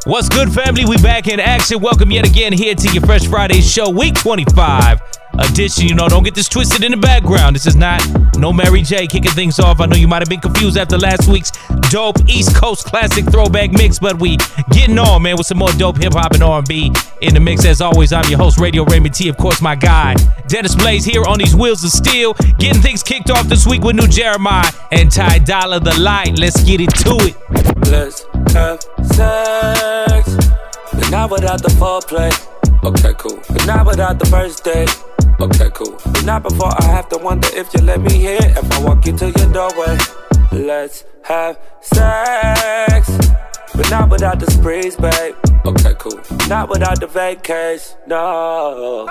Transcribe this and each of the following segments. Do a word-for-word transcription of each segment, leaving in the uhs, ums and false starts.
What's good, family? We back in action. Welcome yet again here to your Fresh Friday show, week twenty-five edition. You know, don't get this twisted in the background. This is not no Mary J kicking things off. I know you might have been confused after last week's dope East Coast classic throwback mix, but we getting on, man, with some more dope hip-hop and R and B in the mix. As always, I'm your host, Radio Raymond T. Of course, my guy, Dennis Blaze, here on these wheels of steel, getting things kicked off this week with new Jeremiah and Ty Dolla The Light. Let's get into it. Let's have sex, but not without the foreplay. Okay, cool. But not without the first date. Okay, cool. But not before I have to wonder if you let me hear if I walk you to your doorway. Let's have sex, but not without the sprees, babe. Okay, cool. Not without the vacays, no.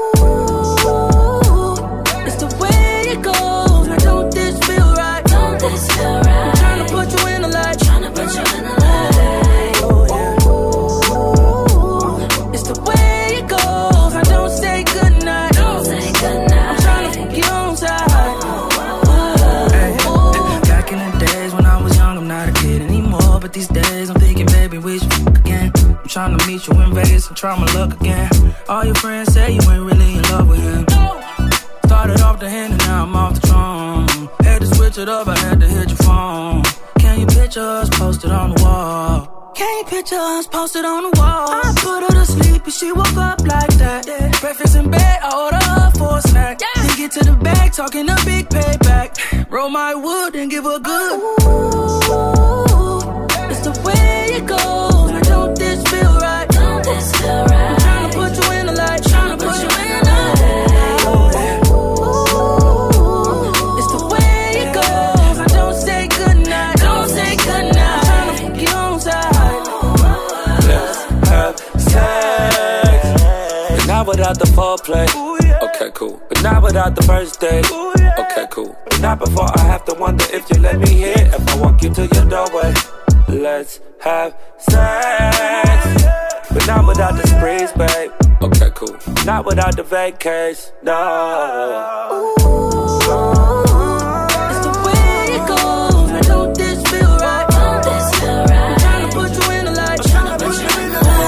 Ooh, it's the way it goes. Now don't this feel right? Don't this feel right? I'm trying to put you in the light. Trying to put you in the light. Oh, yeah. Ooh, it's the way it goes. Now don't say goodnight. Don't say goodnight. I'm trying to fuck you on side. Hey, back in the days when I was young, I'm not a kid anymore. But these days I'm thinking, baby, we should fuck again. I'm trying to meet you in Vegas and try my luck again. All your friends say you ain't really in love with him. Started off the hand and now I'm off the throne. Had to switch it up, I had to hit your phone. Can you picture us posted on the wall? Can you picture us posted on the wall? I put her to sleep and she woke up like that. Yeah. Breakfast in bed, I order her for a snack. Yeah. Then get to the bag, talking a big payback. Roll my wood and give her good. Ooh, it's the way it goes. Now don't this feel right? Don't this feel right? I'm trying to put you in the light. Trying to put you in the light. Not without the foreplay. Ooh, yeah. Okay, cool. But not without the first date. Ooh, yeah. Okay, cool. But not before I have to wonder if you let me hear if I walk you to your doorway. Let's have sex, but not without the sprees, babe. Okay, cool. Not without the vacays, no. Ooh, it's the way it goes. Now don't this feel right? Don't this feel right? I'm trying to put you in the light. Trying to put you in the light.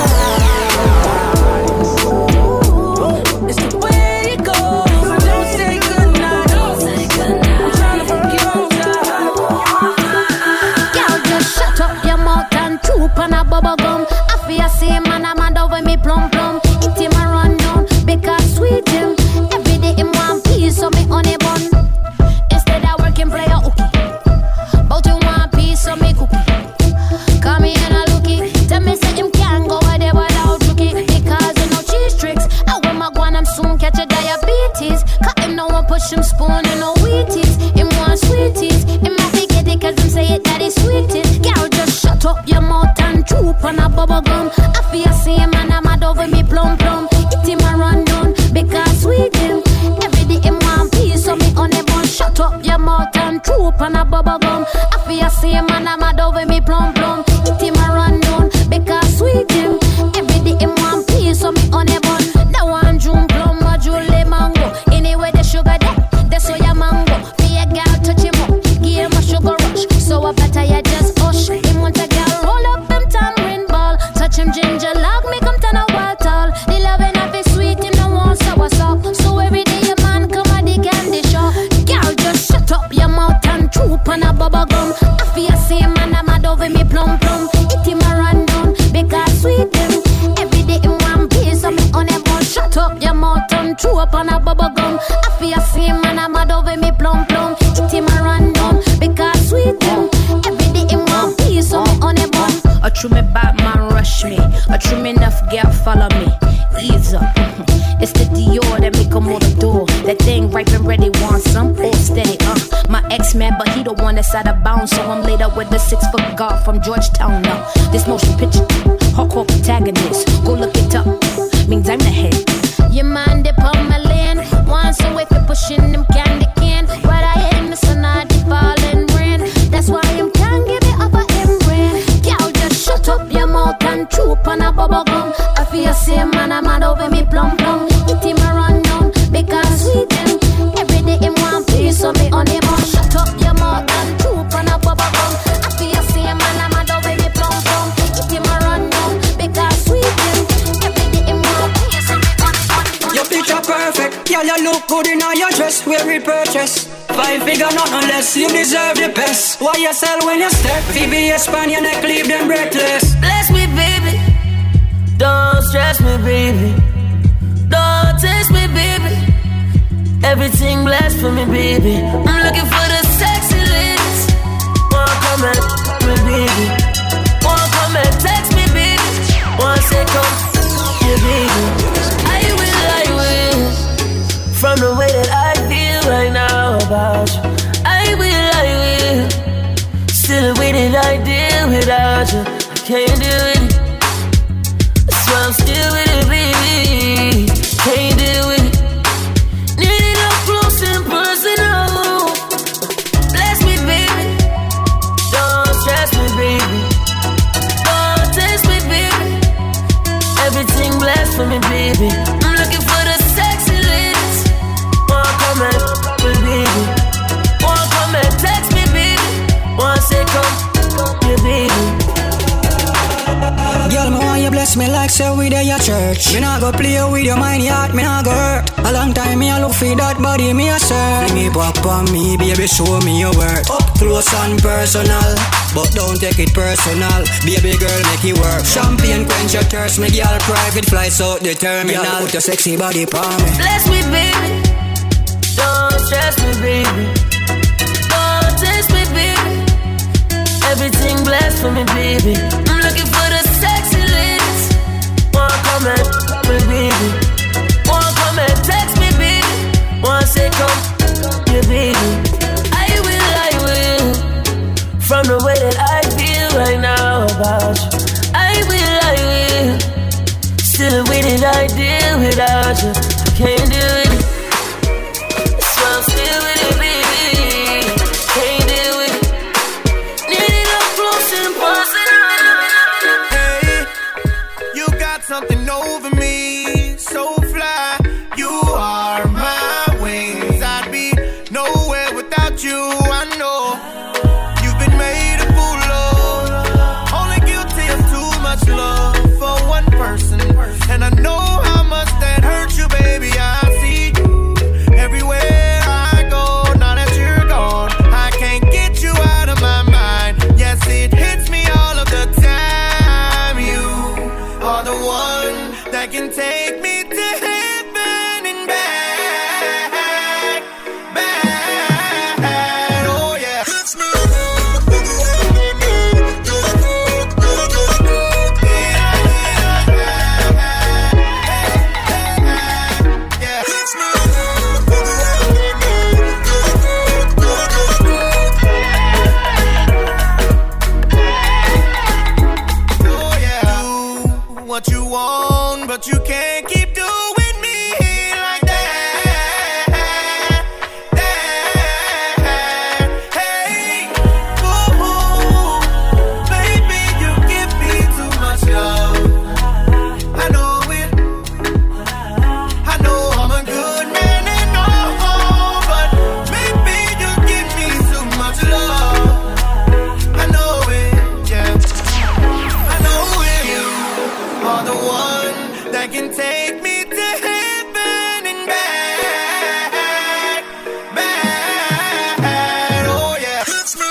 On a bubble gum, I feel same man a mad over me plum plum. It him a run down because sweet him. Every day him want piece so me honey bun. Instead of working play a hooky, but you want piece so me cookie. Come me in a looky, tell me say him can't go a day without rookie. Because you know cheese tricks, I want my guan, I'm soon catch a diabetes. Cut him now and push him spoon in no wheaties. Him want sweeties, him have to get it cause him say it that is sweetest. Girl just shut up your mouth. Troop on a bubble gum. I feel same man I'm mad over me plum plum. It him a run down because sweet him. Every day him want piece so me on a bun. Shut up your mouth and troop on a bubble gum. I feel same man I'm mad over me plum plum. It him a run down because sweet him. Every day him want piece so me on a bun. Now one June plum or Julie mango. Anyway the sugar there, that's why your mango. Be a girl touch him up, give him a sugar rush. So I better you just hush. Him want a girl roll up. Touch him ginger log, make him turn a wild tall. The loving of his sweet, him no want sour sauce. So every day a man come at the candy shop. Girl, just shut up your mouth and troop on a bubble gum. I feel same man I'm mad over me plum plum. It him a run down because sweet him. Every day him want piece of me on a bun. Shut up your mouth and troop on a bubble gum. I feel same man I'm mad over me plum plum. It him a run down because sweet him. Every day him want piece of me on a bun. A true me Batman rush me. A true me enough girl follow me. Ease up. It's the Dior that make 'em on the door. That thing ripe and ready, want some? All steady, uh. My ex-man, but he the one that's out of bounds. So I'm laid up with the six-foot guard from Georgetown now. This motion picture, hardcore protagonist. Go look it up. Means I'm the head. Your mind dip on my lane. Once away for pushing them candy can. Right I hit in the sun, I dip falling rain. That's why I'm can't give it up, I am brain. Girl, just shut up your mouth and troop on a bubble gum. I feel same man, I'm mad over me plum plum. It him a run down because sweet him. Every day him want piece of me on him. Shut up your mouth and troop on a bubble gum. I feel same man, I'm mad over me plum plum. It him a run down girl, you look good in all your dress. Wear it purchase. Five figure, not unless you deserve the best. Why you sell when you step? V V S span your neck, leave them breathless. Bless me, baby. Don't stress me, baby. Don't test me, baby. Everything blessed for me, baby. I'm looking for the sexy ladies. Wanna come and me, baby. Wanna come and text me, baby. Wanna say come, yeah, baby. I will, I will. From the way that I feel right now about you, I will, I will. Still the way that I deal without you, I can't do it. That's why I'm still with it, baby. Can't deal with it. Need it up close and personal. Bless me, baby. Don't stress me, baby. Don't test me, baby. Everything blessed for me, baby. I'm looking for the sexy ladies. Wanna come and me, baby. Wanna come and text me, baby. Wanna say come, yeah, baby. Girl, me want you bless me like say we there your church. Me nah go play with your mind, yet me nah go hurt. A long time me a look for that body, me a search. Fling it back on me, baby, show me your work. Up close and personal, but don't take it personal. Baby girl, make it work. Champagne quench your thirst, me girl, private flights out the terminal. Girl, put your sexy body palm me. Bless me, baby. Don't stress me, baby. Don't test me, baby. Everything blessed for me, baby. I'm looking for the sexy ladies. Wanna come and me, baby. Wanna come and text me, baby. Wanna say come, yeah, baby. I will, I will. From the way that I feel right now about you, I will, I will. Still the way that I deal without you, I can't do it. That's why I'm still with it, baby. Can't deal with it. Need it up close and personal. Hey, you got something over me, so fly. You are my wings. I'd be nowhere without you. I know you've been made a fool of. Only guilty of too much love for one person, and I know how much that hurt you, baby. I see you everywhere I go. Now that you're gone, I can't get you out of my mind. Yes, it hits me all of the time. You are the one that can take me to heaven and back, back. Oh yeah. Hits me. Yeah. Hits me. Oh yeah. Do what you want, but you can't keep doing me like that. That. Hey, ooh, baby, you give me too much love. I know it. I know I'm a good man and all, but maybe you give me too much love. I know it, yeah. I know it. You are the one that can take me to heaven and back, back. Oh yeah. Hits me.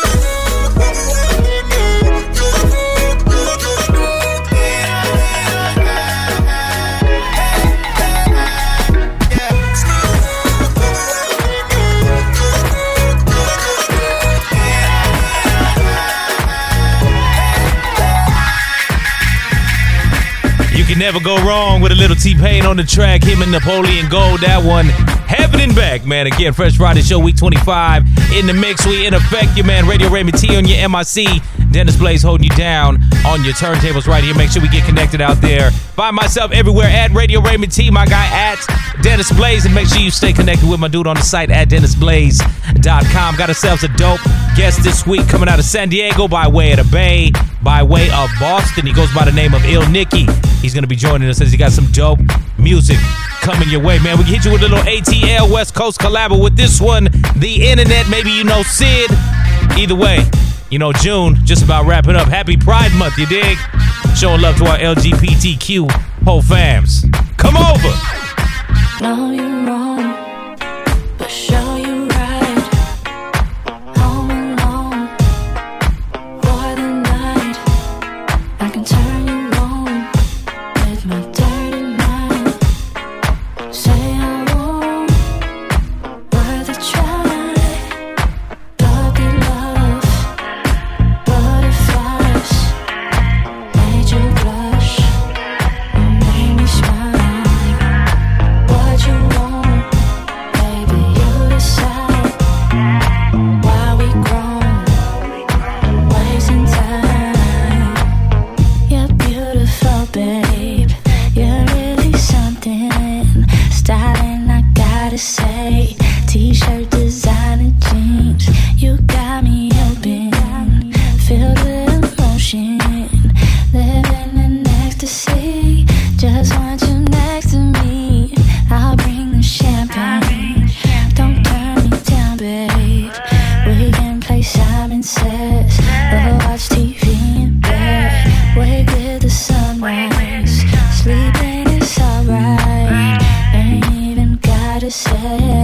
You can never go wrong with a little T-Pain on the track. Him and Napoleon Gold, that one. Heaven and back, man. Again, Fresh Friday Show, week twenty-five. In the mix, we in effect. Your man, Radio Raymond T on your M I C. Dennis Blaze holding you down on your turntables right here. Make sure we get connected out there. Find myself everywhere at Radio Raymond T. My guy at Dennis Blaze. And make sure you stay connected with my dude on the site at dennis blaze dot com. Got ourselves a dope guest this week coming out of San Diego by way of the Bay, by way of Boston. He goes by the name of Ill Nicky. He's going to be joining us as he got some dope music coming your way, man. We can hit you with a little A T L West Coast collabo with this one. The Internet, maybe you know Sid. Either way, you know June, just about wrapping up. Happy Pride Month, you dig? Showing love to our L G B T Q whole fams. Come over. know you're wrong, but show you right. Home alone for the night. I can turn you on with my dirty mind. Say I won't, worth a try. Puppy love, butterflies, made you blush, or made me smile. What you want, baby, you decide. Why we grown, wasting time. You're beautiful, babe. You're really something. Styling, I gotta say. T-shirt, designer jeans. You got me open, filled with emotion. Living in ecstasy. Just want you next to me. I'll bring the champagne. Don't turn me down, babe. We can play Simon Says or watch T V in bed. Wake with the sunrise. Sleeping is alright. Ain't even gotta say.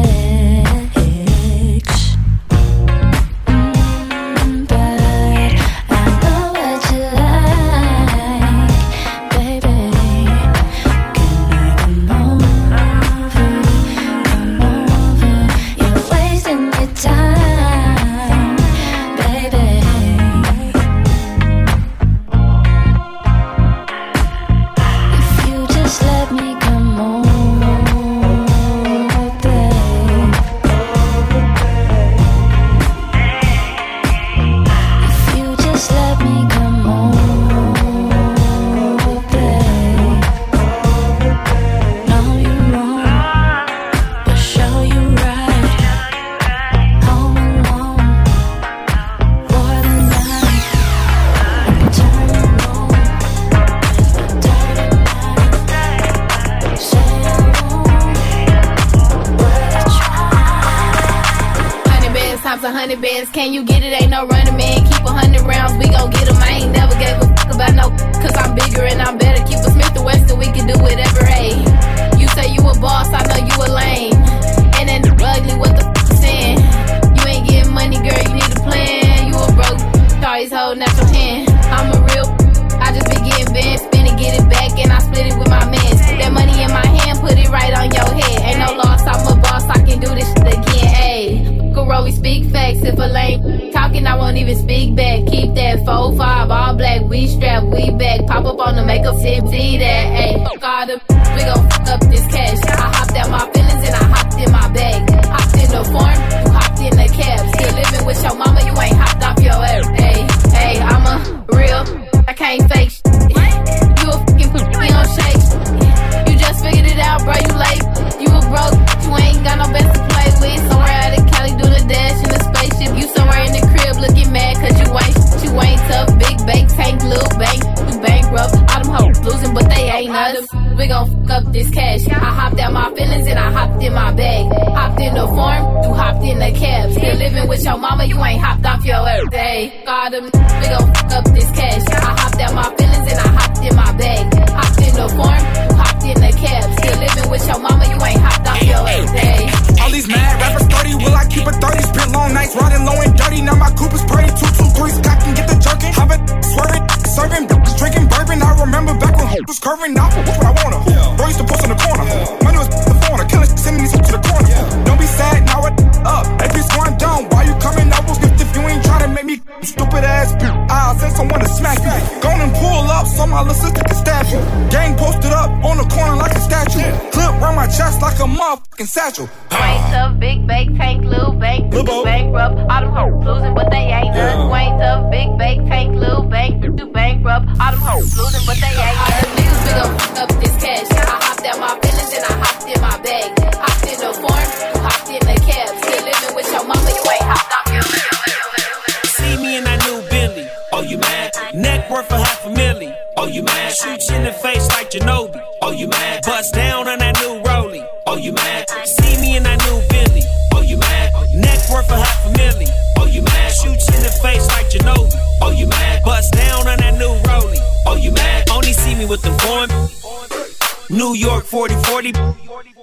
Can you get it? Ain't no running, man. Keep a hundred rounds, we gon' get them. I ain't never gave a fuck about no, cause I'm bigger and I'm better. Keep a Smith and Wesson, we can do whatever, hey. You say you a boss, I know you a lame. And then ugly, what the fuck you saying? You ain't getting money, girl, you need a plan. You a broke, always holding out your hand. I'm a real, I just be getting bent, spin it, get it back, and I split it with my mans. That money in my hand, put it right on your head. Ain't no loss, I'm a boss, I can do this shit again, ayy. We speak facts. If a lame talking, I won't even speak back. Keep that four five, all black, we strap, we back. Pop up on the makeup tip, see that, ayy. Fuck all the, we gon' fuck up this cash. I hopped out my feelings and I hopped in my bag. Hopped in the form, you hopped in the cab. Still living with your mama, you ain't hopped off your ass, ayy. Ayy, I'm a real, I can't fake shit. You a fucking put me on shake. You just figured it out, bro, you late. You a broke, you ain't got no best to play with. Somewhere out of Cali, do the dash in the spaceship. You somewhere in the crib looking mad cause you ain't, you ain't tough. Big bank, tank, little bank, you bankrupt. All them hoes losing, but they ain't us. We gon' fuck up this cash. I hopped out my feelings and I hopped in my bag. Hopped in the form, you hopped in the cab. Still living with your mama, you ain't hopped off your ass. Hey, all them, we gon' fuck up this cash. I hopped out my feelings and I hopped in my bag. Hopped in the form, you hopped in the cab. Still living with your mama, you ain't hopped off your ass. Hey. All these mad rappers thirty, will I keep it thirty? Spent long nights riding low and dirty. Now my coupe is pretty. Two, two, threes, cock and get the jerking. I've been swerving, serving, drinking bourbon. I remember back when was curving. Now what's what I wanna. Yeah. Bro used to post in the corner. Yeah. Money was the phone. Killing, sending these to the corner. Yeah. Don't be sad, now it up. A P's going down. Why you coming up with gift if you ain't trying to make me stupid ass? I'll send someone to smack you. Go and pull up so my little sister can stab you. Gang posted up on the corner like a statue. Yeah. Clip round my chest like a motherfucking satchel. Ain't tough, big bank, tank, little bank, do bankrupt. All them hoes losing, but they ain't us. Yeah. Ain't tough, big bank, tank, little bank, do bankrupt. All them hoes losing, but they ain't us. Niggas, we gon' fuck up this cash. I hopped out my feelings and I hopped in my bag. Hopped in the form, you hopped in the cab. Still living with your mama, you ain't hopped off your ass. See me in that new Bentley. Oh, you mad? Neck worth a half a milli. Oh, you mad? Shoot you in the face like Ginobili. Oh, you mad? Bust down on that new Rollie. Oh, you mad? See me in that new Bentley. Oh, you mad? Neck worth a half a milli. Oh, you mad? Shoot you in the face like Ginobili. Oh, you mad? Bust down on that new Rollie. Oh, you mad? Only see me with the form. New York forty forty.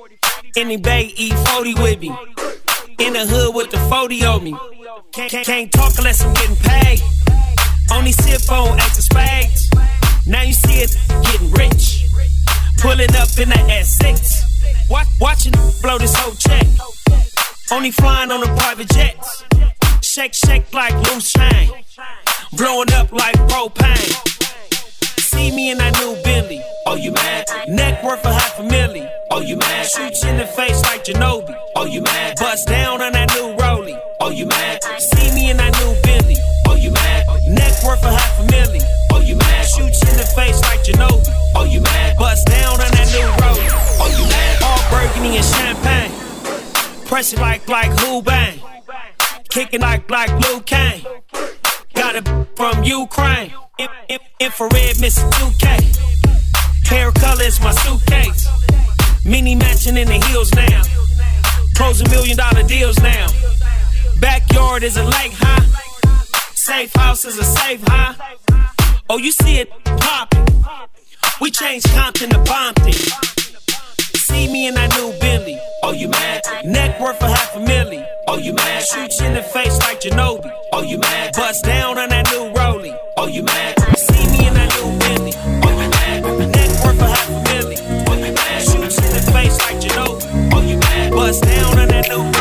In the bay, eat forty with me. In the hood with the forty on me. Can't, can't, can't talk unless I'm getting paid. Only sip on X of spades. Now you see it getting rich. Pulling up in the S six. Watch, watching blow this whole check. Only flying on the private jets. Shake, shake like loose chain. Blowing up like propane. See me in that new Bentley. Oh, you mad? Neck worth a half a milli. Oh, you mad? Shoot you in the face like Ginobili. Oh, you mad? Bust down on that new Rollie. Oh, you mad? See me in that new Bentley. Oh, you mad? Neck worth a half a milli. Oh, you mad? Shoot you in the face like Ginobili. Oh, you mad? Bust down on that new Rollie. Oh, you mad? All burgundy and champagne. Press it like, like who bang. Kicking like, like Luke Kane. Got it from Ukraine. In, in, infrared missing two K. Hair color is my suitcase. Mini mansion in the hills now. Closing million dollar deals now. Backyard is a lake, huh? Safe house is a safe, huh? Oh, you see it popping. We changed Compton to Bompton. See me in that new Bentley. Oh, you mad? Neck worth a half a milli. Oh, you mad? Shoot you in the face like Ginobili. Oh, you mad? Bust down on that new Rollie. Oh, you mad? See me in that new Bentley. Oh, you mad? Neck worth a half a milli. Oh, you mad? Shoot you in the face like Ginobili. Oh, you mad? Bust down on that new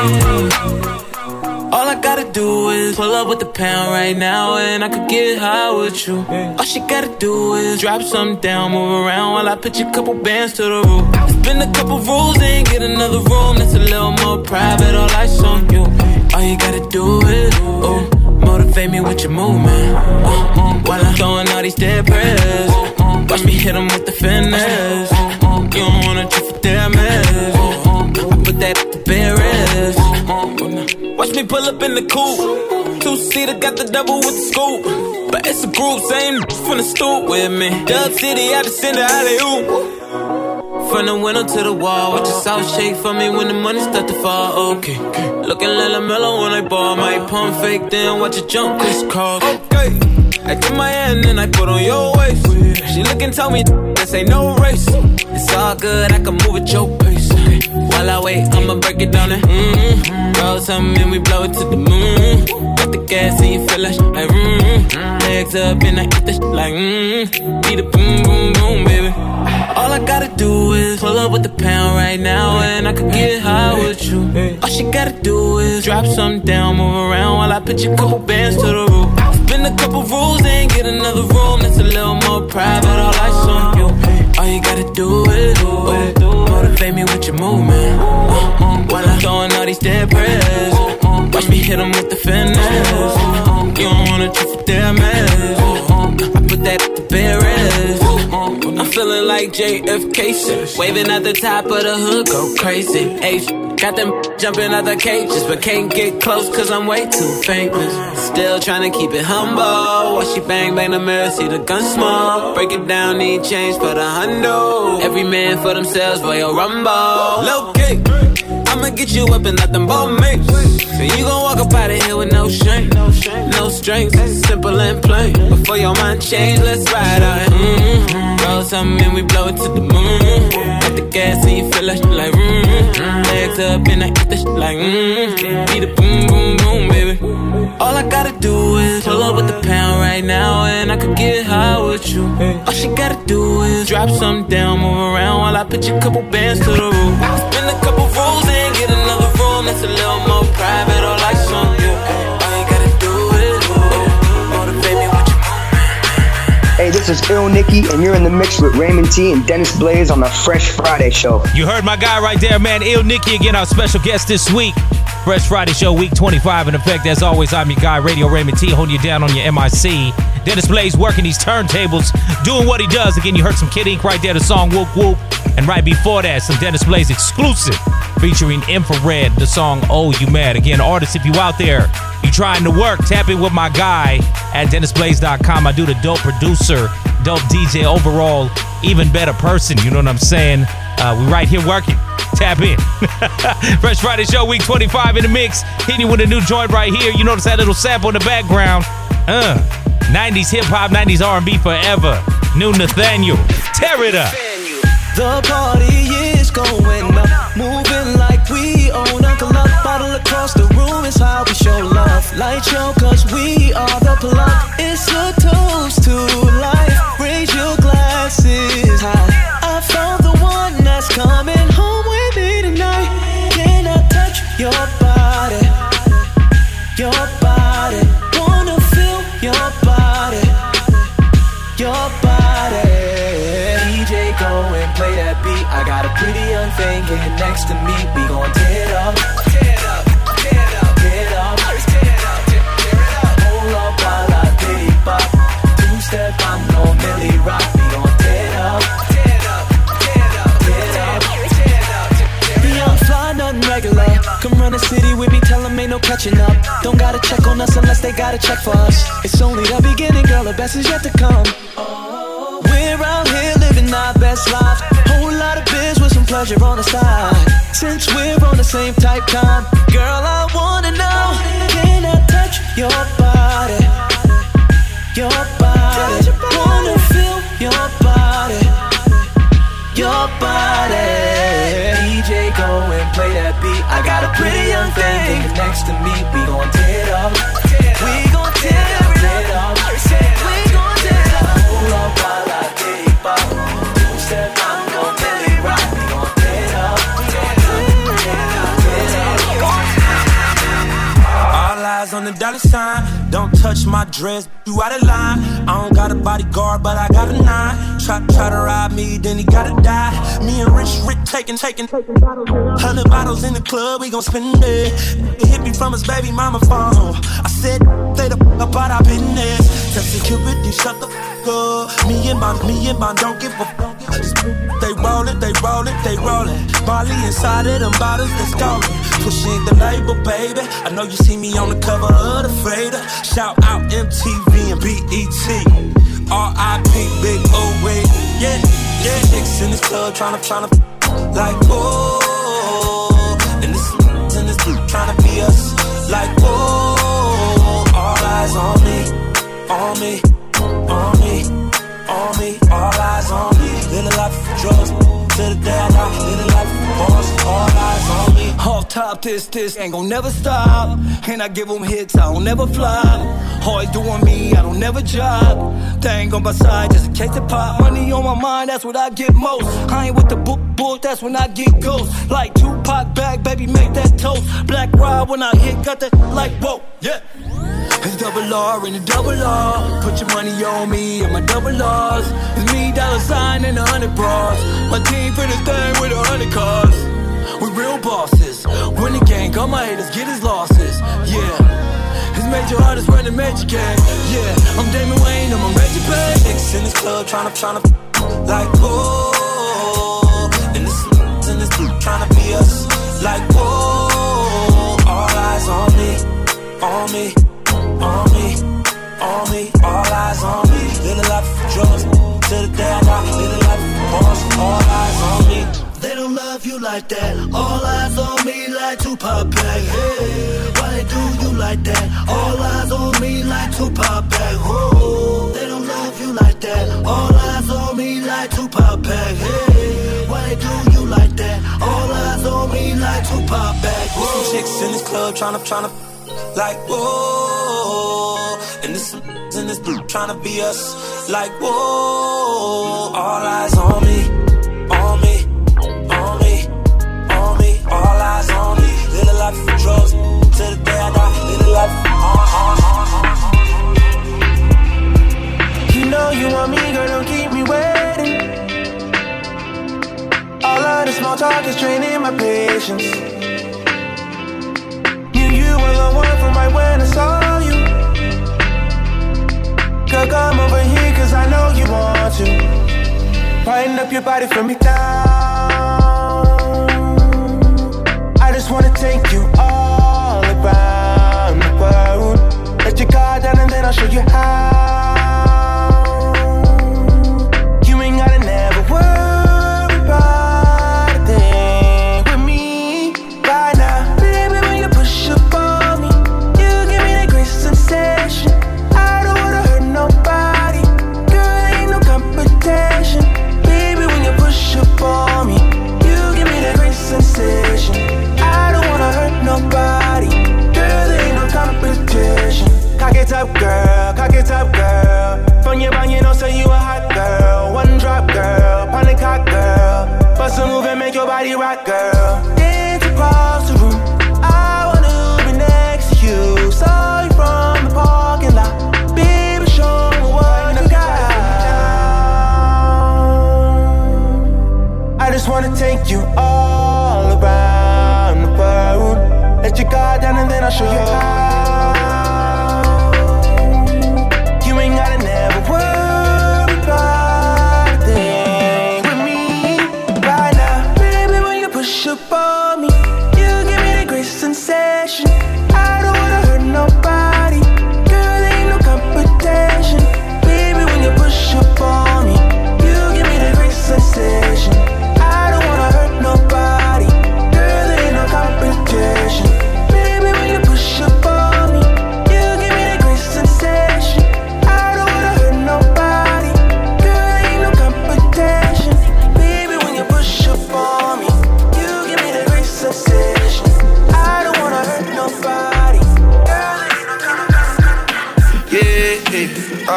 Rollie. All I gotta do is pull up with the pound right now, and I could get high with you. All she gotta do is drop something down, move around while I pitch a couple bands to the roof. Spin a couple rules and get another room that's a little more private. All eyes on you. All you gotta do is oh, motivate me with your movement oh, oh, while I'm throwing all these dead prayers. Watch me hit them with the finesse. You don't wanna trip for damage. I put that at the bare rest. Watch me pull up in the coupe. Two-seater got the double with the scoop. But it's a group, same from the stoop with me. Dub City, I just send the alley-oop. From the window to the wall, watch the south shake for me when the money start to fall. Okay, looking like Mellow when I ball. Might pump fake, then watch it jump crisscross. Okay, I take my hand and I put on your waist. She looking, tell me this ain't no race. It's all good, I can move at your pace. While I wait, I'ma break it down and mm-hmm. Roll something and we blow it to the moon. Got the gas and you feel like, like mm-hmm. Legs up and I eat the shit like mm-hmm. Beat it boom, boom, boom, baby. All I gotta do is pull up with the pound right now, and I could get high with you. All she gotta do is drop something down, move around while I pitch a couple bands to the roof. Spin a couple rules and get another room that's a little more private. All eyes on you. All you gotta do is oh, motivate me with your movement uh, uh, while I'm throwing all these dead prayers. uh, Watch me hit them with the finesse. uh, You don't wanna trip for damage. uh, I put that at the bare rest. uh, I'm feeling like J F K shit. Waving at the top of the hood, go crazy. H got them jumping out the cages, but can't get close cause I'm way too famous. Still trying to keep it humble. Watch she bang bang the mirror, see the gun smoke. Break it down, need change for the hundo. Every man for themselves, Royal Rumble. Low kick, I'ma get you up and let them both mix. So you gon' walk up out of here with no shame, no strings, simple and plain. Before your mind change, let's ride out. Mm-hmm. Roll something and we blow it to the moon. Got the gas and you feel like like mm-hmm. Legs up and I eat the shit like mm-hmm. Beat it boom, boom, boom, baby. All I gotta do is pull up with the pound right now, and I could get high with you. All she gotta do is drop something down, move around while I pitch a couple bands to the roof. Spin a couple rules and get another room that's a little more private. All eyes on you. All you gotta do is oh, motivate me with your movement. Hey, this is Ill Nicky, and you're in the mix with Raymond T and Dennis Blaze on the Fresh Friday Show. You heard my guy right there, man. Ill Nicky again, our special guest this week. Fresh Friday Show, week twenty-five in effect. As always, I'm your guy, Radio Raymond T, holding you down on your M I C. Dennis Blaze working these turntables, doing what he does. Again, you heard some Kid Ink right there, the song Whoop Whoop. And right before that, some Dennis Blaze exclusive featuring Infrared, the song Oh You Mad. Again, artists, if you out there, you trying to work, tap in with my guy at dennis blaze dot com. I do the dope producer, dope D J, overall, even better person. You know what I'm saying? Uh, we right here working. Tap in. Fresh Friday Show, week twenty-five in the mix. Hitting you with a new joint right here. You notice that little sample in the background. Uh, nineties hip-hop, nineties R and B forever. New Nathaniel. Tear it up. The party is going up. Move across the room is how we show love. Light show, cause we are the plug. It's a toast to life. Raise your glasses high. I found the one that's coming home with me tonight. Can I touch your body? Your body. Wanna feel your body. Your body. D J, go and play that beat. I got a pretty young thing getting next to me. We gon' tear it up. Tear it up. Tear it up. Tear it up. Tear it up. Tear it up. Hold up while I pity pop. Two step, I'm gon' Millie rock. We gon' tear it up. Tear it up. Tear it up. Tear it up. Tear it up. The young fly, nothing regular. Come run the city with me, tell them ain't no catching up. Don't gotta check on us unless they gotta check for us. It's only the beginning, girl, the best is yet to come. We're out here living our best lives. Whole lot of biz with some pleasure on the side. Since we're on the same type time, girl, I wanna know, can I touch your body? Your body. Wanna feel your body. Your body. D J, go and play that beat. I got a pretty young thing next to me. We gon' tear it up. We gon' tear it up. We gon' tear it up. Hold up while I keep up. Two step, I'm gon' Millie rock. We gon' tear it up. All eyes on the dollar sign. Don't touch my dress, you out of line. I don't got a bodyguard, but I got a nine. Try, try to rob me, then he gotta die. Me and Rich Rick taking, taking, hundred bottles in the club, we gon' spend it. It hit me from his baby mama phone. I said, stay the f*** about our business. Testing Cupid, you shut the f*** up. Me and my, me and my, don't give a f***. They rollin', they rollin', they rollin'. Molly inside of them bottles, let's go. Pushing the label, baby. I know you see me on the cover of the Fader. Shout out M T V and B E T. R I P Big O A. Yeah, yeah. Niggas in this club tryna, tryna, like, whoa. And this in this group tryna be us, like, whoa. All eyes on me, on me, on me, on me. All eyes on me. Living life for drugs to the day I die. Living life for boss. All eyes on me. Off top, this, this ain't gon' never stop. And I give them hits, I don't never fly. Always doing me, I don't never job. They ain't gon' by side just in case they pop. Money on my mind, that's what I get most. I ain't with the book, book, that's when I get ghost. Like Tupac bag, baby, make that toast. Black ride when I hit, got that like, whoa, yeah. It's double R and a double R. Put your money on me and my double R's. It's me, dollar sign, and a hundred bras. My team for this thing with a hundred cars. We real bosses. Win the game, all my haters get his losses. Yeah. His major artists running major gang. Yeah. I'm Damon Wayne, I'm a Reggie Payne. Niggas in this club tryna, tryna, like, whoa. And this in this group tryna be us, like, whoa. All eyes on me, on me, on me, on me. All eyes on me. Living life for drugs till the day I die. Living life for boss. All eyes on me. They don't love you like that. All eyes on me like Tupac bag. Hey, why they do you like that? All eyes on me like Tupac bag. Whoa, they don't love you like that. All eyes on me like Tupac bag. Hey, why they do you like that? All eyes on me like Tupac bag. Whoa. Some chicks in this club tryna, tryna, like, whoa. And this in this group tryna be us, like, whoa. All eyes on me, on me. All eyes on me, little life for drugs, till the day I die, little life on, on, on. You know you want me, girl, don't keep me waiting. All of the small talk is draining my patience. Knew you were the one from right when I saw you. Girl, come over here, cause I know you want to. Wind up your body for me down. I just wanna take you all around the world. Let your guard down and then I'll show you how. You ain't gotta never worry about a thing with me right now. Baby, when you push up on me, you give me that great sensation. I don't wanna hurt nobody, girl, ain't no competition. Baby, when you push up on me, right, girl. Dance across the room. I wanna be next to you. Saw you from the parking lot. Baby, show me what you got. I just wanna take you all around the world. Let your guard down and then I'll show you how. You ain't gotta never worry about a thing with me right now. Baby, when you push up on me, you give me that great sensation. I don't wanna hurt nobody. Girl, ain't no competition. Baby, when you push up on me, you give me that great sensation. I don't wanna hurt nobody. Girl, ain't no competition. Baby, when you push up on me, you give me that great sensation. I don't wanna hurt nobody. Girl, ain't no competition. Baby, when you push up on me, you give me that great sensation. I don't wanna hurt nobody. Girl, ain't no competition. Yeah, yeah,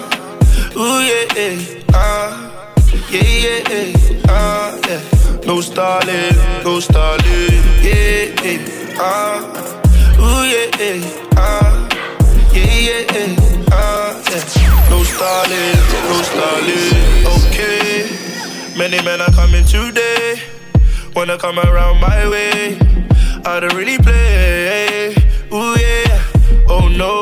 uh, ooh, yeah, yeah, uh, yeah, yeah, yeah, uh, yeah. No stalling, no stalling, yeah, yeah, uh, ooh, yeah, yeah, uh, yeah, yeah, yeah, uh, yeah. No stalling, no stalling, okay. Many men are coming today, wanna come around my way. I don't really play, ooh, yeah, oh no.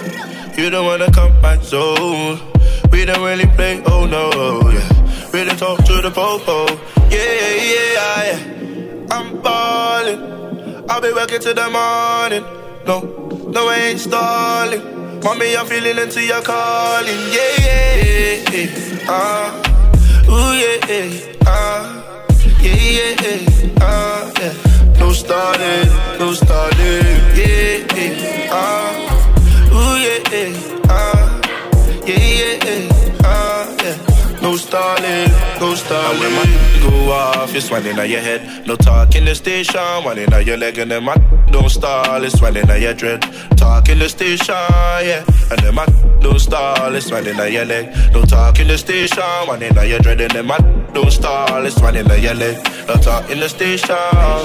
You don't wanna come my zone. We don't really play, oh no, yeah. We don't talk to the popo, yeah, yeah, yeah, yeah. I'm ballin', I'll be working till the morning. No, no, I ain't stalling. Mommy, I'm feeling into your calling, yeah, yeah, yeah, yeah. Uh, ooh, yeah, yeah, uh, yeah, yeah, yeah, uh, yeah. No stalling, no stalling, yeah, yeah, uh. Ooh, yeah, yeah, uh, yeah, yeah, yeah, uh, yeah. No stalling, no stalling. When my go off, it's swelling on your head. No talk in the station, one in your leg. And then my don't stall, it's swelling on your dread. Talk in the station, yeah. And then my don't stall, it's swelling on your leg. No talk in the station, one in your dread. And then my don't stall, it's swelling on your leg. No talk in the station.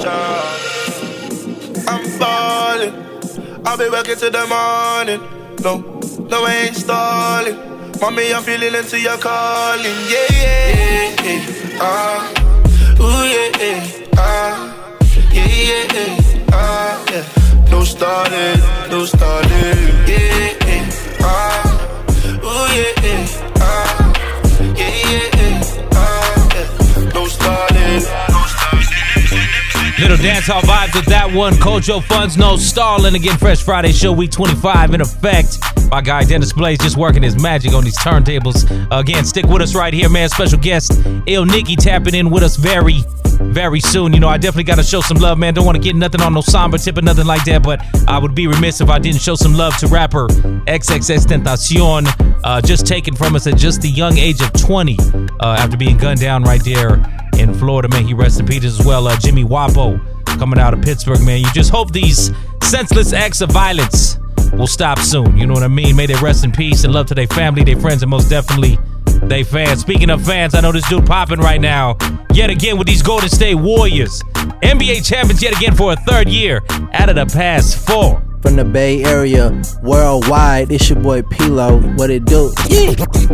I'm falling, I'll be working till the morning. No, no, I ain't stalling. Mommy, I'm feeling into your calling. Yeah, yeah, yeah, yeah. Uh, ooh, yeah, yeah, uh, yeah, yeah, yeah, uh, yeah. No stalling, no stalling. Yeah, yeah, uh, ooh, yeah, yeah, uh, yeah, yeah, yeah, uh, yeah. No stalling, no stalling. Little dancehall vibes with that one. Kojo Funds, no stalling. Again, Fresh Friday show week twenty-five in effect. My guy Dennis Blaze just working his magic on these turntables. Uh, again, stick with us right here, man. Special guest Il Nicky tapping in with us very, very soon. You know, I definitely got to show some love, man. Don't want to get nothing on no somber tip or nothing like that, but I would be remiss if I didn't show some love to rapper X X X Tentacion, uh, just taken from us at just the young age of twenty uh, after being gunned down right there in Florida. Man, he rest in peace as well. Uh, Jimmy Wapo coming out of Pittsburgh, man. You just hope these senseless acts of violence will stop soon. You know what I mean? May they rest in peace and love to their family, their friends, and most definitely they fans. Speaking of fans, I know this dude popping right now yet again with these Golden State Warriors. N B A champions yet again for a third year out of the past four. From the Bay Area, worldwide, it's your boy P-Lo. What it do? Yeah.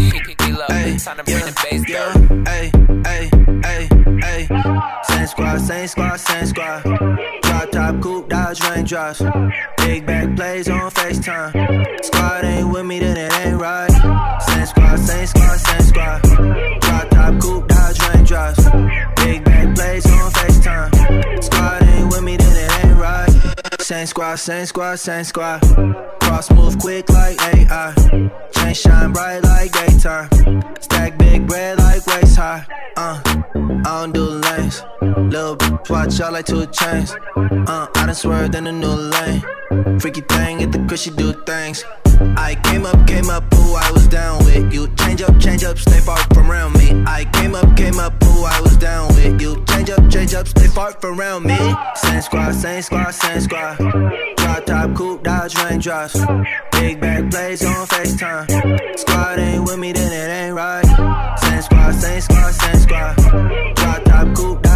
Hey, time to bring the bass down. Hey, hey, hey, hey. Same squad, same squad, same squad. Drop top, coupe, Dodge raindrops. Big back plays on FaceTime. Squad ain't with me, then it ain't right. Same squad, same squad, same squad. Drop top, coupe, Dodge raindrops. Big back plays on FaceTime. Squad ain't with me, then it ain't right. Same squad, same squad, same squad. Cross move quick like A I. Chain shine bright like daytime. Stack big bread like waist high. Uh, I don't do lanes. Little bitch watch out like two chains. Uh, I done swerved in a new lane. Freaky thing at the crib, she do things. I came up, came up, who I was down with. You change up, change up, stay far from around me. I came up, came up, who I was down with. You change up, change up, stay far from around me. Same squad, same squad, same squad. Drop top, coupe, Dodge raindrops. Big back plays on FaceTime. Squad ain't with me, then it ain't right. Same squad, same squad, same squad. Drop top, coupe, Dodge raindrops.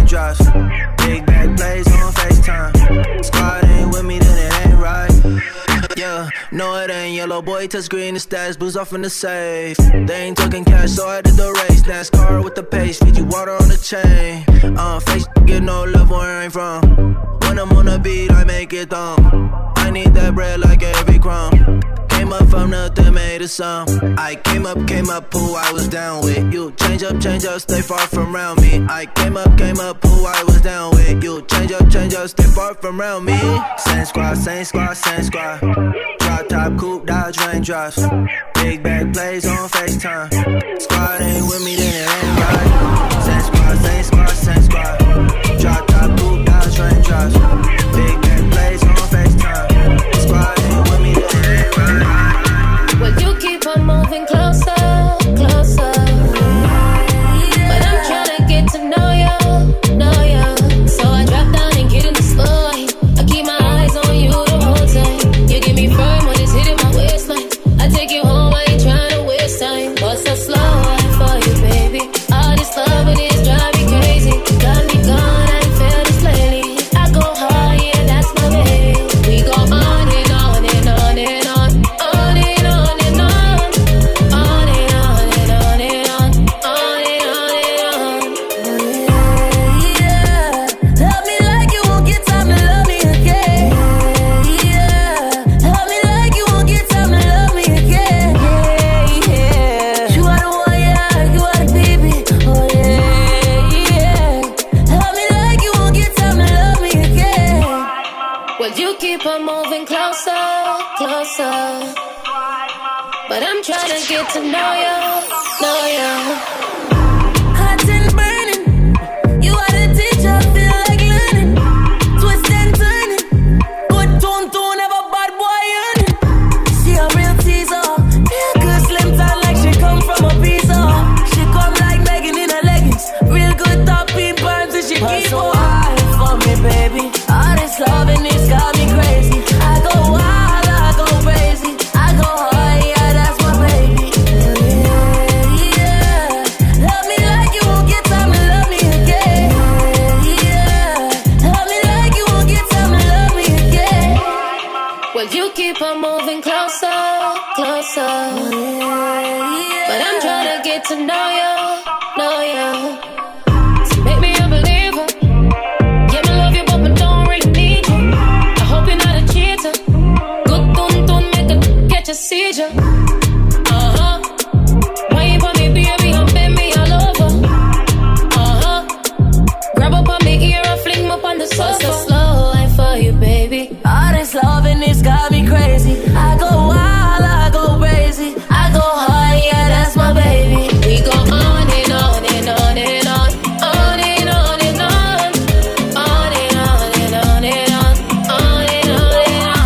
raindrops. Big bag plays on FaceTime. Squad ain't with me, then it ain't right. Yeah, no it ain't yellow boy, touch green, the stats, blues off in the safe. They ain't talking cash, so I did the race. NASCAR with the pace, feed you water on the chain. Uh, face get no love where I ain't from. When I'm on the beat, I make it thumb. I need that bread like every crumb. Came up from nothing, made a sum. I came up, came up, who I was down with. You change up, change up, stay far from around me. I came up, came up, who I was down with. You change up, change up, stay far from around me. Same squad, same squad, same squad. Drop top, coupe, dodge, raindrops. Big bag plays on FaceTime. Squad ain't with me, then it ain't right. Same squad, same squad, same squad. Drop top, coupe, dodge, raindrops. Big bag plays on FaceTime. Squad ain't with me, then it ain't right. Well, you keep on moving closer, closer. But I'm trying to get to know you, know you. So I drop down and get in the slow lane. I keep my eyes on you the whole time. You get me firm when it's hitting my waistline. I take you home, I ain't trying to waste time. What's so slow ride for you, baby? All this love, it is drive me crazy. Got me gone, I ain't felt this lately. I go hard, yeah, that's my baby. We go on and on and on and on. On and on and on. On and on and on and on. On and on and on. Yeah, love me like you won't get time to love me again. Yeah, love me like you won't get time to love me again. Yeah, yeah. You are the one, yeah, you are the baby. Oh yeah, yeah. Love me like you won't get time to love me again. Well, you keep on moving closer, closer. But I'm trying to get to know you, know you. Hot and burning, you are the teacher, feel like learning. Twist and turning, good tone, tone, never bad boy yearning. She a real teaser, yeah, good slim tan like she come from a pizza. She come like Megan in her leggings, real good top pin pants and she keep so high for me, baby. All this loving, this got me crazy. I go wild, I go crazy. I go hard, yeah, that's my baby. Yeah, yeah. Love me like you won't get time to love me again. Yeah, love me like you won't get time to love me again. Well, you keep on moving closer, closer. But I'm trying to get to know you, know you. So make me a believer. Yeah, me love you, but I don't really need you. I hope you're not a cheater. Good tune, tune, make a catch a seizure. Uh huh. Why you want me, baby? I'm bend me all over. Uh huh. Grab up on me ear and fling me up on the sofa. So slow life for you, baby. All this loving, this got me crazy. I go wild, I go crazy. I go hard, yeah, that's my baby. We go on and on and on and on. On and on and on. On and on and on and on. On and on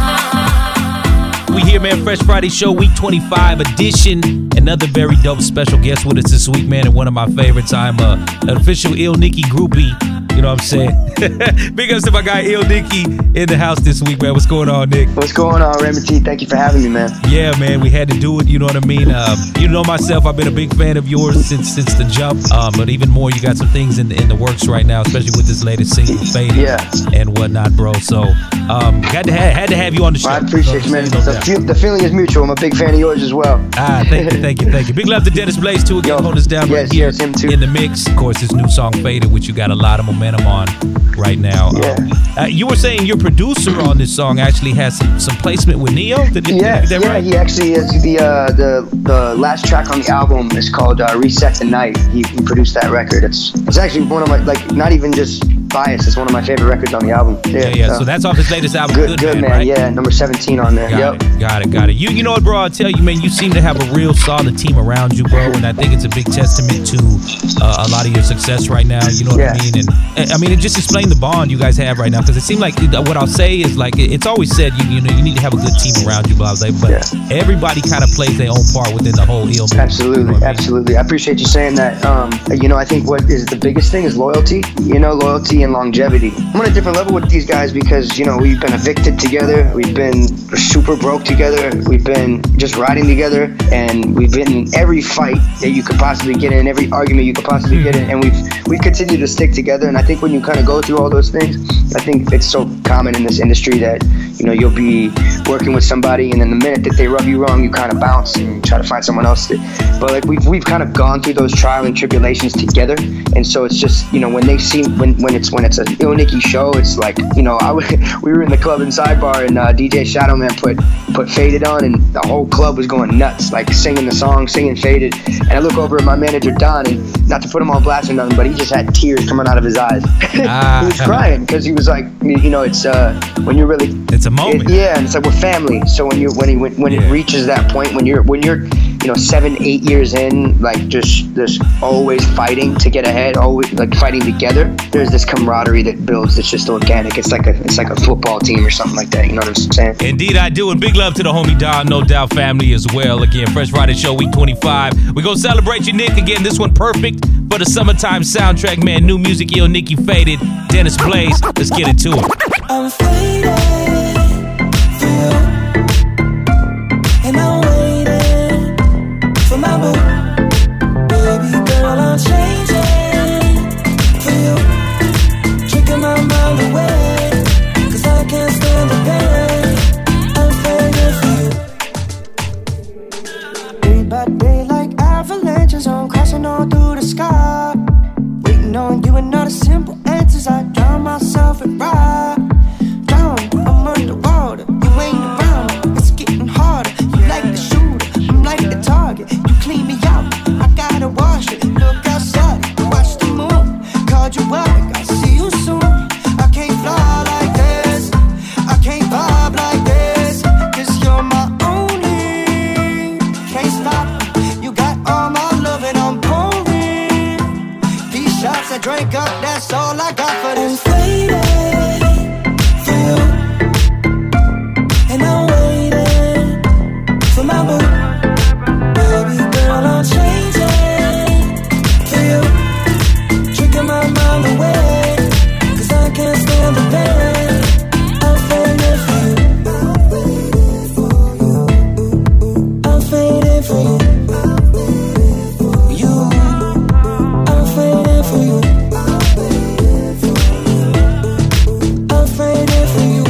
and on. We here, man. Fresh Friday Show, week twenty-five edition. Another very dope special guest with us this week, man, and one of my favorites. I'm a, an official Ill Nicky groupie. You know what I'm saying? Big ups to my guy Ill Nicky in the house this week, man. What's going on, Nick? What's going on, Raymond T? Thank you for having me, man. Yeah, man, we had to do it. You know what I mean? Um, you know myself, I've been a big fan of yours since since the jump. Um, but even more, you got some things in the, in the works right now, especially with this latest single, Faded, yeah, and whatnot, bro. So, um, had to ha- had to have you on the show. Well, I appreciate you, man. No the, fe- the feeling is mutual. I'm a big fan of yours as well. Ah, thank you, thank you, thank you. Big love to Dennis Blaze too. Again, hold us down yes, right here yes, him too. in the mix. Of course, his new song Faded, which you got a lot of momentum on right now. Yeah. Um, uh, you were saying your producer on this song actually has some, some placement with Neo. Did, did, yeah, is that yeah. right? He actually is the uh, the the last track on the album is called uh, Reset the Night. He, he produced that record. It's it's actually one of my, like, not even just bias. It's one of my favorite records on the album. Yeah, Yeah, yeah. So, so that's off his latest album, good, Good, good Man, man. right? Yeah, number seventeen on there. Got yep. it, got it, got it. You, you know what, bro? I'll tell you, man. You seem to have a real solid team around you, bro, and I think it's a big testament to uh, a lot of your success right now. You know what Yeah. I mean? And I mean, it just explain the bond you guys have right now, because it seems like what I'll say is like it's always said, you, you know, you need to have a good team around you, blah blah. But Yeah. everybody kind of plays their own part within the whole ill. Absolutely, you know what I mean? absolutely. I appreciate you saying that. Um, you know, I think what is the biggest thing is loyalty. You know, loyalty and longevity. I'm on a different level with these guys because, you know, we've been evicted together, we've been super broke together, we've been just riding together, and we've been in every fight that you could possibly get in, every argument you could possibly get in, and we've we've continued to stick together. And I think when you kind of go through all those things, I think it's so common in this industry that, you know, you'll be working with somebody, and then the minute that they rub you wrong, you kind of bounce and try to find someone else. To, but like we've we've kind of gone through those trial and tribulations together, and so it's just, you know, when they see when when it's when it's a Ill Nicky show, it's like, you know, I we were in the club in Sidebar, and uh, D J Shadowman put put Faded on, and the whole club was going nuts, like singing the song, singing Faded, and I look over at my manager Don, and not to put him on blast or nothing, but he just had tears coming out of his eyes. Ah. He was crying because he was like, you know, it's uh when you're really it's a moment. It, yeah, and it's like we're family. So when you when he, when, when Yeah. it reaches that point, when you're when you're you know seven eight years in, like just just always fighting to get ahead, always like fighting together, there's this camaraderie that builds that's just organic. It's like a it's like a football team or something like that. You know what I'm saying? Indeed I do, and big love to the homie Don, No Doubt family as well. Again, Fresh Friday Show Week twenty-five. We gonna celebrate you, Nick. Again, this one perfect for the summertime soundtrack, man. New music, Ill Nicky, Faded, Dennis Blaze. Let's get into it. I'm faded for you, and I'm waiting for my boo. Baby girl, I'm changing for you, tricking my mind away, 'cause I can't stand the pain. I'm faded for you. Day by day like avalanches, I'm crashing all through the sky, waiting on you and all the simple answers. I drown myself and ride. I'm underwater, you ain't around. It's getting harder. You like the shooter, I'm like the target. You clean me out, I gotta wash it. Look outside, watch the moon. Called you up, I'll see you soon. I can't fly like this, I can't vibe like this, 'cause you're my only. Can't stop, you got all my love and I'm pouring. These shots I drank up, that's all I got for this. Faded. And I'm waiting for my boo. Baby girl, I'm changing for you, tricking my mind away, 'cause I can't stand the pain. I'm fading for you, I'm fading for you, you, I'm fading for you, I'm fading for you.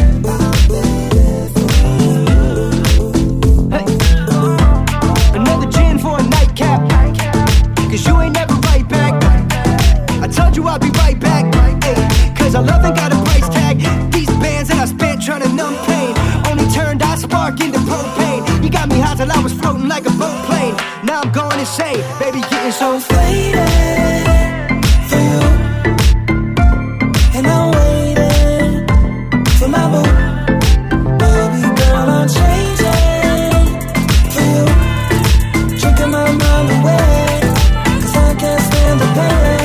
I'll be right back, ay, 'cause our love ain't got a price tag. These bands that I spent trying to numb pain only turned our spark into propane. You got me high till I was floating like a boat plane. Now I'm going insane, baby, getting so faded for you, and I'm waiting for my boo. Baby girl, I'm changing for you, tricking my mind away, 'cause I can't stand the pain.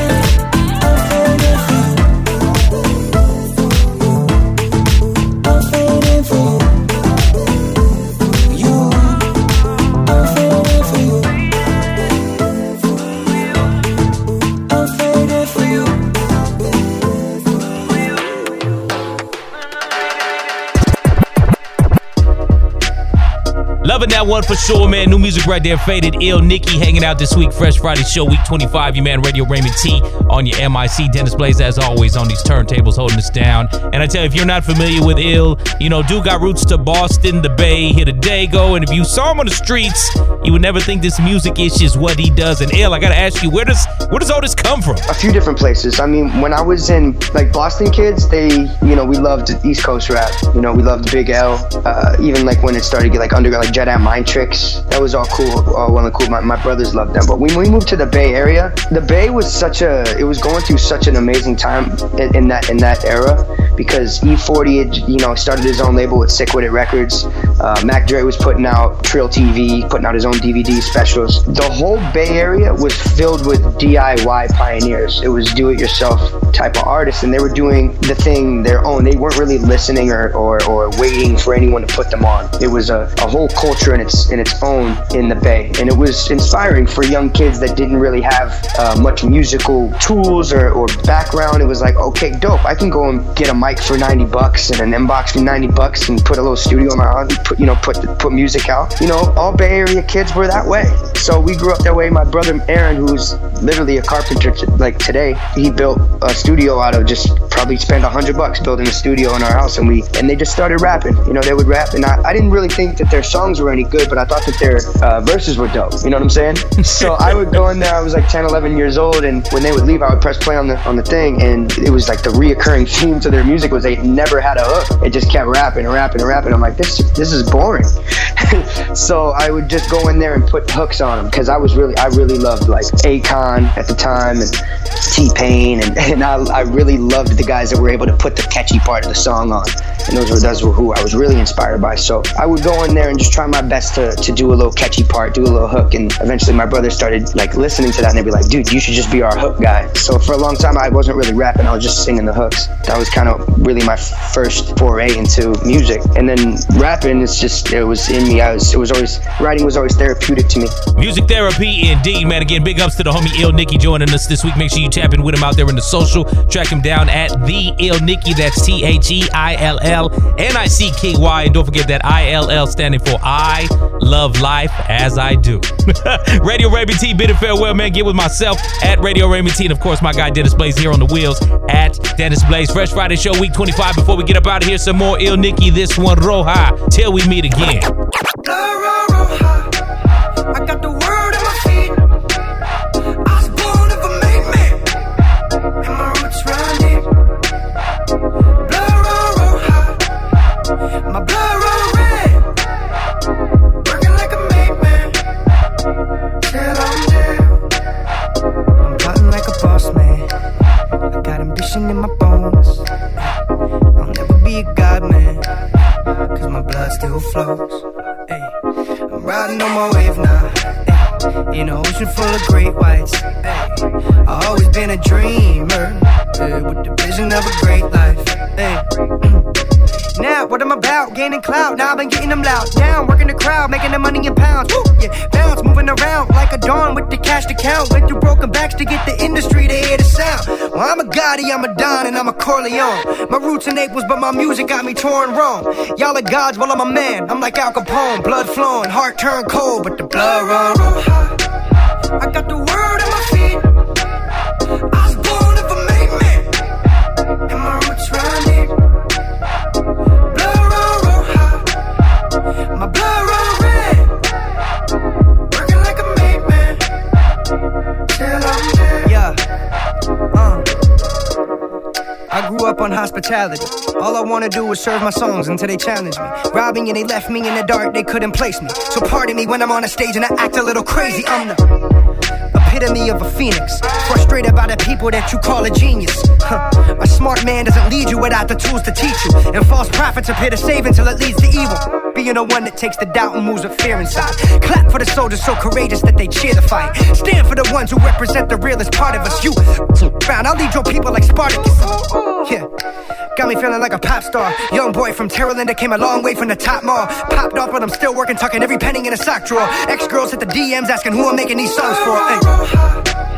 Loving that one for sure, man. New music right there, Faded. Ill Nicky hanging out this week. Fresh Friday Show Week twenty-five. Your man Radio Raymond T on your M I C. Dennis Blaze, as always, on these turntables holding us down. And I tell you, if you're not familiar with Ill, you know, dude got roots to Boston, the Bay, here to Dago. And if you saw him on the streets, you would never think this music ish is what he does. And Ill, I gotta ask you, where does where does all this come from? A few different places. I mean, when I was in, like, Boston kids, they, you know, we loved East Coast rap. You know, we loved Big L. Uh, even, like, when it started to get, like, underground, like, Jedi Mind Tricks. That was all cool, all well and cool. My, my brothers loved them. But when we moved to the Bay Area, the Bay was such a, it was going through such an amazing time in, in that in that era, because E forty had, you know, started his own label with Sick With It Records. Uh, Mac Dre was putting out Trill T V, putting out his own D V D specials. The whole Bay Area was filled with D I Y pioneers. It was do-it-yourself type of artists, and they were doing the thing their own. They weren't really listening or, or, or waiting for anyone to put them on. It was a, a whole culture culture in its in its own in the Bay, and it was inspiring for young kids that didn't really have uh, much musical tools or, or background. It was like, okay, dope, I can go and get a mic for ninety bucks and an M-Box for ninety bucks and put a little studio in my house and put, you know, put put music out. You know, all Bay Area kids were that way. So we grew up that way. My brother Aaron, who's literally a carpenter t- like today, he built a studio out of just probably spent a hundred bucks building a studio in our house, and we and they just started rapping. You know, they would rap, and I, I didn't really think that their songs were any good, but I thought that their uh, verses were dope. You know what I'm saying? So I would go in there. I was like ten, eleven years old, and when they would leave, I would press play on the on the thing, and it was like the reoccurring theme to their music was they never had a hook. It just kept rapping and rapping and rapping. I'm like, this this is boring. So I would just go in there and put hooks on them, because I was really I really loved like Akon at the time and T-Pain, and, and I, I really loved the guys that were able to put the catchy part of the song on, and those were those were who I was really inspired by. So I would go in there and just try my best to, to do a little catchy part, do a little hook, and eventually my brother started like listening to that, and they'd be like, dude, you should just be our hook guy. So for a long time I wasn't really rapping, I was just singing the hooks. That was kind of really my first foray into music. And then rapping, it's just, it was in me. I was, it was always, writing was always therapeutic to me. Music therapy indeed, man. Again, big ups to the homie Ill Nicky joining us this week. Make sure you tap in with him out there in the social. Track him down at the Ill Nicky. That's T H E I L L N I C K Y. And don't forget that I L L standing for I Love Life As I Do. Radio Raymond T, bid and farewell, man. Get with myself at Radio Raymond T. And of course, my guy Dennis Blaze here on the wheels at Dennis Blaze. Fresh Friday Show, week twenty-five. Before we get up out of here, some more Ill Nicky. This one, Roja. Till we meet again. I got the word at my feet. I was born of a made man, and my roots run deep. Blood roll, roll high. My blood roll red. Working like a made man till I'm dead. I'm plotting like a boss man. I got ambition in my bones. I'll never be a god man, cause my blood still flows. Ay. I'm riding on my wave now, ay. In an ocean full of great whites. Ay. I've always been a dreamer, ay, with the vision of a great life. Ay. Now, what I'm about, gaining clout. Now I've been getting them loud. Down, working the crowd, making the money in pounds. Woo, yeah, bounce, moving around like a dawn with the cash to count. Went through broken backs to get the industry to hear the sound. Well, I'm a Gotti, I'm a Don, and I'm a Corleone. My roots in Naples, but my music got me touring Rome. Y'all are gods, well, I'm a man. I'm like Al Capone, blood flowing, heart turned cold, but the blood run roll high. I got the word at my feet. I was born of a made man, and my roots run deep. My blood roll red, working like a made man till I'm dead. Yeah, uh. I grew up on hospitality. All I wanna do is serve my songs until they challenge me. Robbing and they left me in the dark, they couldn't place me. So pardon me when I'm on a stage and I act a little crazy. I'm the epitome of a phoenix, frustrated by the people that you call a genius. Huh. A smart man doesn't lead you without the tools to teach you, and false prophets appear to save until it leads to evil. Being the one that takes the doubt and moves with fear inside. Clap for the soldiers so courageous that they cheer the fight. Stand for the ones who represent the realest part of us. You found I'll lead your people like Spartacus. Yeah, got me feeling like a pop star. Young boy from Terraland that came a long way from the top mall. Popped off but I'm still working, tucking every penny in a sock drawer. Ex-girls hit the D Ms asking who I'm making these songs for. Ay.